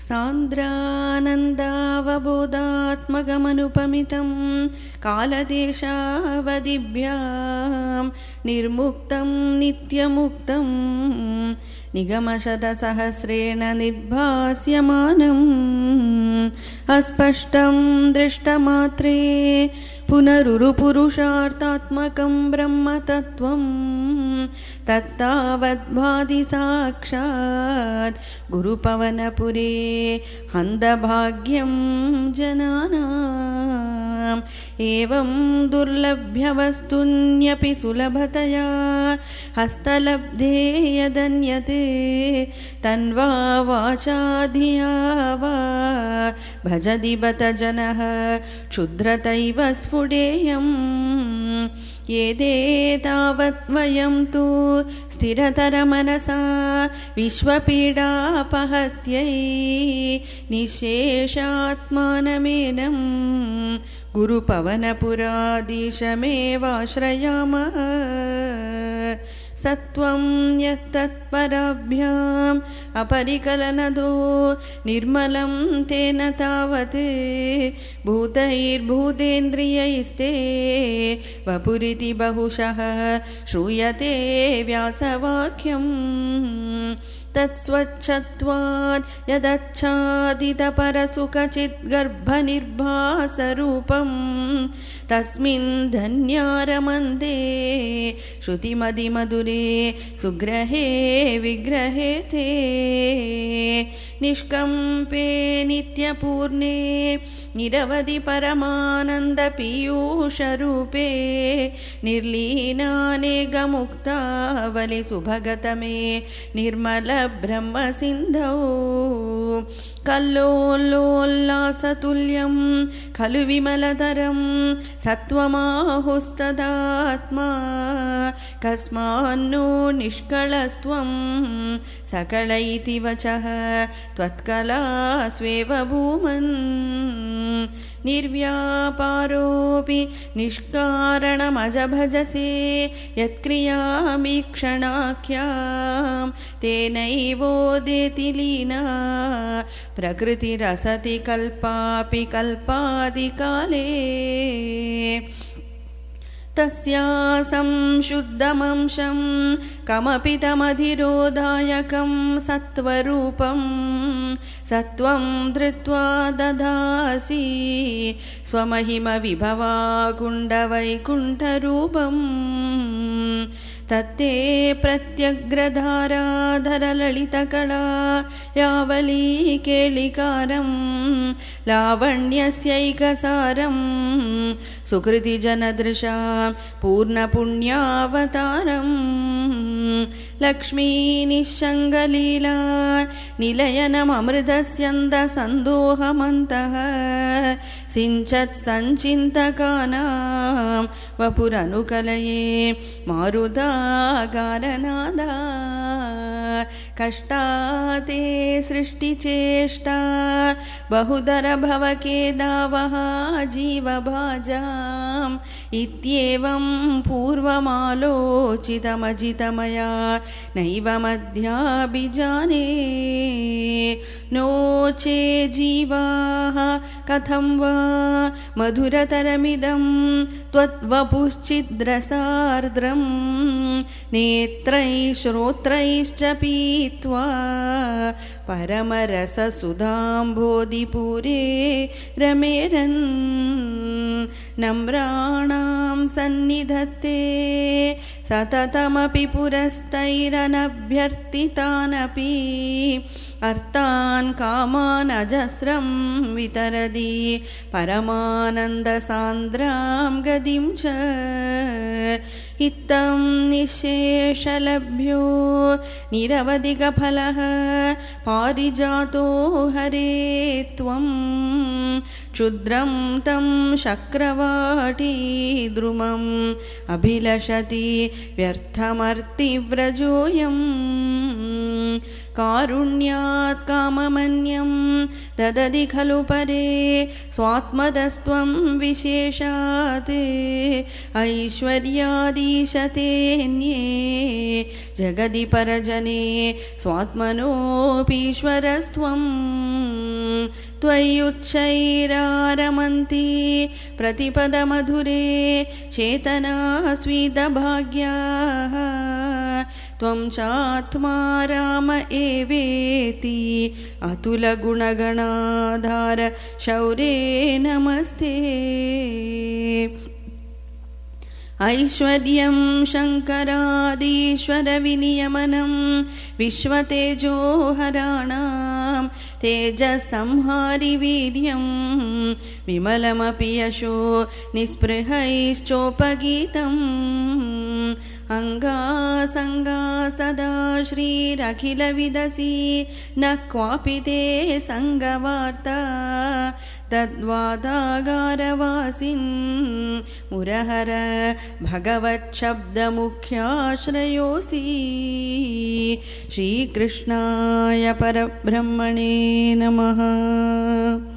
सान्द्रानन्दावबोधात्मकमनुपमितं कालदेशावधिभ्यां निर्मुक्तं नित्यमुक्तं निगमशतसहस्रेण निर्भास्यमानम् अस्पष्टं दृष्टमात्रे पुनरुरुपुरुषार्थात्मकं ब्रह्मतत्त्वं तत्तावद्भाति साक्षात् गुरुपवनपुरे हन्दभाग्यं जनानाम् एवं दुर्लभ्यवस्तुन्यपि सुलभतया हस्तलब्धे यदन्यते तन्वा वाचा धिया वा भजति बत जनः क्षुद्रतैव स्फुटेयम् येदे तावत् वयं तु स्थिरतरमनसा विश्वपीडापहत्यै निःशेषात्मानमेनं गुरुपवनपुराधीशमेवाश्रयामः सत्वं यत्तत्पराभ्याम् अपरिकलनदो निर्मलं तेन तावत् भूतैर्भूतेन्द्रियैस्ते वपुरिति बहुशः श्रूयते व्यासवाक्यम् तत्स्वच्छत्वात् यदच्छादितपरसुखचिद्गर्भनिर्भासरूपं तस्मिन् धन्यारमन्दे श्रुतिमदिमधुरे सुग्रहे विग्रहे ते निष्कम्पे नित्यपूर्णे निरवधि परमानन्दपीयूषरूपे निर्लीनानेकमुक्तावलि सुभगतमे निर्मलब्रह्मसिन्धौ कल्लोल्लोल्लासतुल्यं खलु विमलतरं सत्त्वमाहुस्तदात्मा कस्मान्नो निष्कळस्त्वं सकल इति वचः त्वत्कला स्वेव भूमन् निर्व्यापारोऽपि निष्कारणमजभजसे यत्क्रियामीक्षणाख्यां तेनैवोदेति लीना प्रकृतिरसति कल्पापि कल्पादिकाले तस्यासं शुद्धमंशं कमपि तमधिरोधायकं सत्वरूपं सत्वं धृत्वा ददासि स्वमहिमविभवाकुण्डवैकुण्ठरूपम् तत्ते प्रत्यग्रधाराधरललितकला यावलीकेलिकारं लावण्यस्यैकसारं सुकृतिजनदृशां पूर्णपुण्यावतारं लक्ष्मीनिःशङ्गलीला निलयनममृतस्यन्दसन्दोहमन्तः सिञ्चत्सञ्चिन्तकानां वपुरनुकलये मारुदागारनादा कष्टाते सृष्टिचेष्टा बहुधरभवकेदावः जीवभाजाम् इत्येवं पूर्वमालोचितमजितमया नैव मध्याभिजाने नो चे जीवाः कथं वा मधुरतरमिदं त्वद्वपुश्चिद्रसार्द्रं नेत्रैः श्रोत्रैश्च पीत्वा परमरससुधाम्भोधिपूरे रमेरन् नम्राणां सन्निधत्ते सततमपि पुरस्तैरनभ्यर्थितानपि अर्थान् कामान् अजस्रं वितरति परमानन्दसान्द्रां गतिं च इत्थं निःशेषलभ्यो निरवधिकफलः पारिजातो हरे त्वं क्षुद्रं तं शक्रवाटीद्रुमम् अभिलषति व्यर्थमर्तिव्रजोऽयं कारुण्यात् काममन्यं ददति खलु परे स्वात्मदस्त्वं विशेषात् ऐश्वर्यादीशतेऽन्ये जगति परजने स्वात्मनोऽपीश्वरस्त्वं त्वय्युच्चैरारमन्ति प्रतिपदमधुरे चेतना स्वीदभाग्याः त्वं चात्मा राम एवेति अतुलगुणगणाधार शौरे नमस्ते ऐश्वर्यं शङ्करादीश्वरविनियमनं विश्वतेजोहराणां तेजसंहारि वीर्यं विमलमपि यशो निःस्पृहैश्चोपगीतम् अङ्गासङ्गा सदा श्रीरखिलविदसि न क्वापि ते सङ्गवार्ता तद्वादागारवासिन् मुरहर भगवच्छब्दमुख्याश्रयोऽसि श्रीकृष्णाय परब्रह्मणे नमः।